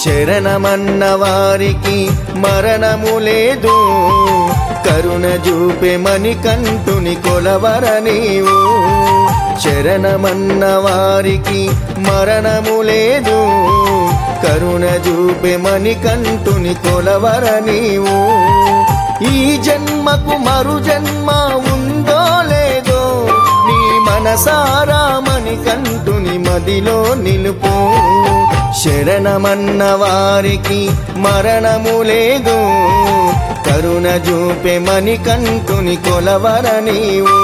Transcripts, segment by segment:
శరణమన్న వారికి మరణము లేదు, కరుణ చూపే మణికంఠుని కొలవర నీవు. శరణమన్న వారికి మరణము లేదు, కరుణ చూపే మణికంఠుని కొలవర నీవు. ఈ జన్మకు మరు జన్మ ఉందో లేదో, నీ మనసారా మణికంఠుని మదిలో నిలుపు. శరణమన్న వారికి మరణము లేదు, కరుణ చూపే మణికంఠుని కొలవర నీవు.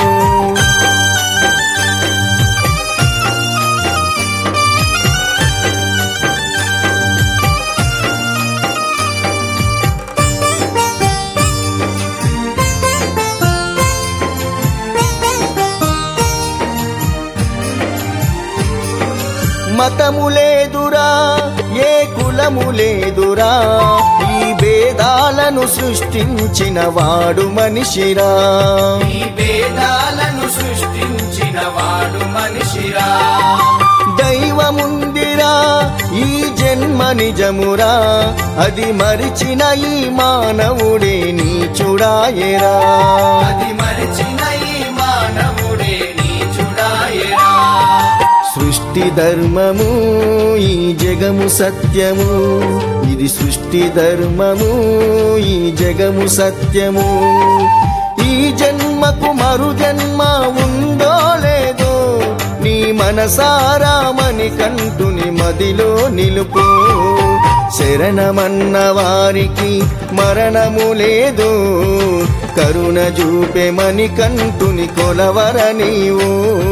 మతము లేదురా, ఏ కులము లేదురా, ఈ భేదాలను సృష్టించిన వాడు మనిషిరా. ఈ భేదాలను సృష్టించిన వాడు మనిషిరా. దైవముందిరా, ఈ జన్మ నిజమురా, అది మరిచిన ఈ మానవుడే నీచుడాయరా. అది మరిచిన ఈ మానవుడే నీచుడాయరా. సృష్టి ధర్మము ఈ జగము సత్యము, ఇది సృష్టి ధర్మము ఈ జగము సత్యము. ఈ జన్మకు మరు జన్మ ఉందో లేదో, నీ మనసారా మణికంఠుని మదిలో నిలుపు. శరణమన్న వారికి మరణము లేదు, కరుణ చూపే మణికంఠుని కొలవర నీవు.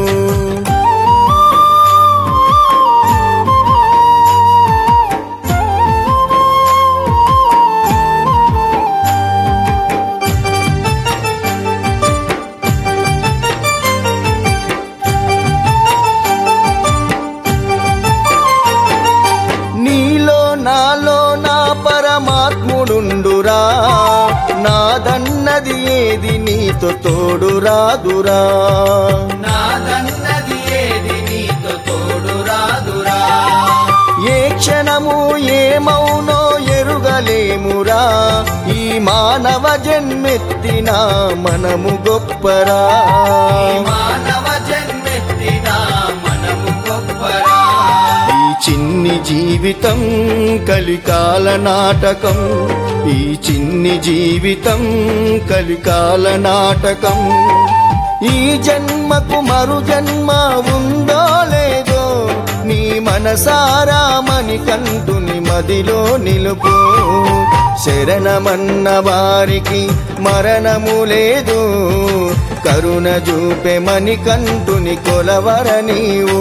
నాలో నా పరమాత్ముడుండురా, నాదన్నది ఏది నీతో తోడు రాదురా. నాదన్నది ఏది నీతో తోడు రాదురా. ఏ క్షణము ఏమౌనో ఎరుగలేమురా, ఈ మానవ జన్మెత్తిన మనము గొప్పరా. మానవ జన్మెత్తిన మనము గొప్పరా. చిన్ని జీవితం కలికాల నాటకం, ఈ చిన్ని జీవితం కలికాల నాటకం. ఈ జన్మకు మరు జన్మ ఉందో లేదో, నీ మనసారా మణికంఠుని మదిలో నిలుపు. శరణమన్న వారికి మరణము లేదు, కరుణ చూపే మణికంఠుని కొలవర నీవు.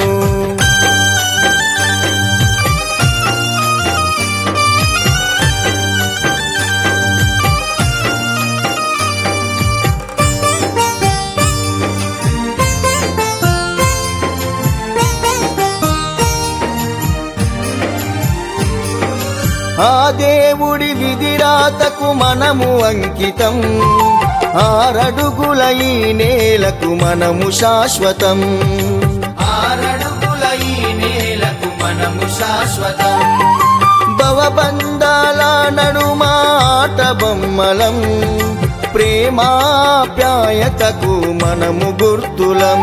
ఆ దేవుడి విధిరాతకు మనము అంకితం, ఆరడుగుల ఈ నేలకు మనము శాశ్వతం. ఆరడుగుల ఈ నేలకు మనము శాశ్వతం. భవబంధాల నడుమాట బొమ్మలం, ప్రేమాప్యాయతకు మనము గుర్తులం.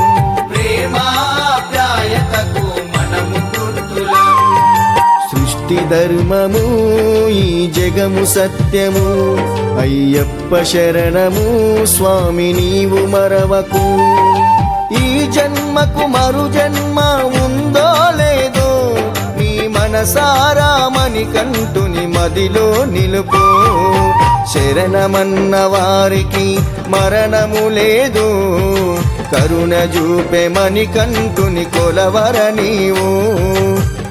ప్రేమాప్యాయతకు మనము గుర్తులం. సృష్టి ధర్మము ఈ జగము సత్యము, అయ్యప్ప శరణము స్వామి నీవు మరవకు. ఈ జన్మకు మరు జన్మ ఉందో లేదో, నీ మనసారా మణికంఠుని మదిలో నిలుపు. శరణమన్న వారికి మరణము లేదు, కరుణ చూపే మణికంఠుని కొలవర నీవు.